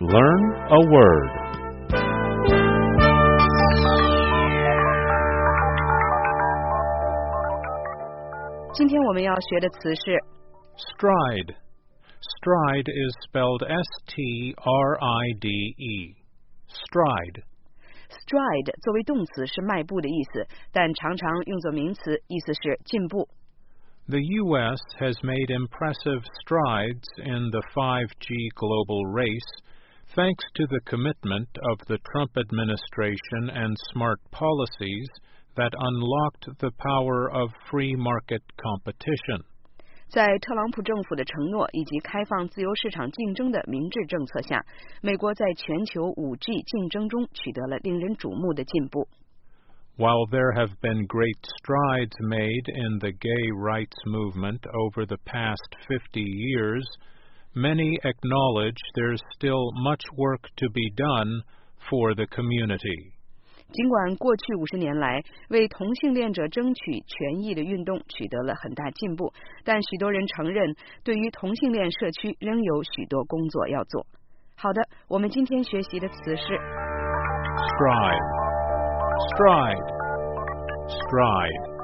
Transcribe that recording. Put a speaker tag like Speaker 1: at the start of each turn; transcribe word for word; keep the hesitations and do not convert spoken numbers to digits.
Speaker 1: Learn a word.
Speaker 2: Stride. Stride is spelled S T R I D E. Stride.
Speaker 3: Stride 作为动词是迈步的意思，但常常用作名词，意思是进步。
Speaker 2: The U S has made impressive strides in the five G global race thanks to the commitment of the Trump administration and smart policies that unlocked the power of free market competition.
Speaker 3: 在特朗普政府的承诺以及开放自由市场竞争的明智政策下，美国在全球 五 G 竞争中取得了令人瞩目的进步。
Speaker 2: While there have been great strides made in the gay rights movement over the past fifty years, many acknowledge there's still much work to be done for the community.
Speaker 3: 尽管过去五十年来为同性恋者争取权益的运动取得了很大进步，但许多人承认对于同性恋社区仍有许多工作要做。好的，我们今天学习的词是
Speaker 2: Stride. Stride. Stride.